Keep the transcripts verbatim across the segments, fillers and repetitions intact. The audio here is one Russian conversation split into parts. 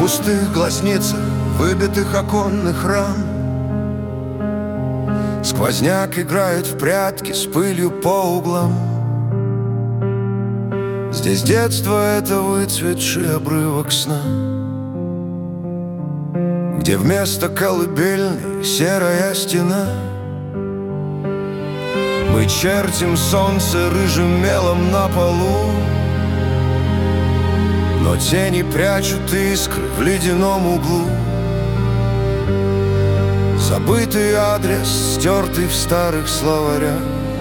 пустых глазницах, выбитых оконных рам. Сквозняк играет в прятки с пылью по углам. Здесь детство — это выцветший обрывок сна, где вместо колыбельной серая стена. Мы чертим солнце рыжим мелом на полу, но тени прячут искры в ледяном углу. Забытый адрес, стертый в старых словарях,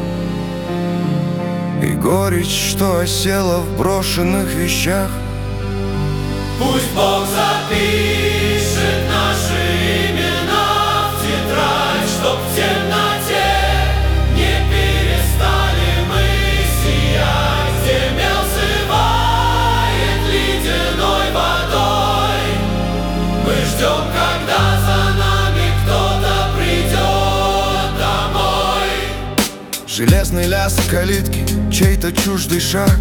и горечь, что осела в брошенных вещах. Пусть Бог запишет наши имена в тетрадь, чтоб в темноте не перестали мы сиять, где мел сывает ледяной водой. Мы ждем, когда за нами кто-то придет домой. Железный лязг калитки, чей-то чуждый шаг,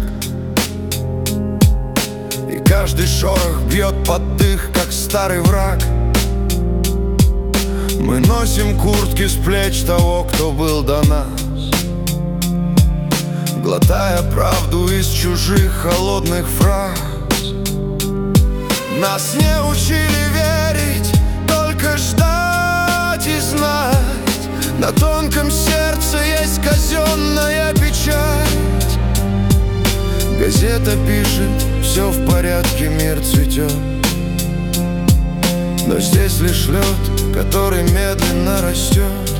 и каждый шорох бьет под дых, как старый враг. Мы носим куртки с плеч того, кто был до нас, глотая правду из чужих холодных фраз. Нас не учили верить, только ждать и знать. На тонком сердце есть казенная печать. Газета пишет: все в порядке, мир цветет. Но здесь лишь лед, который медленно растет.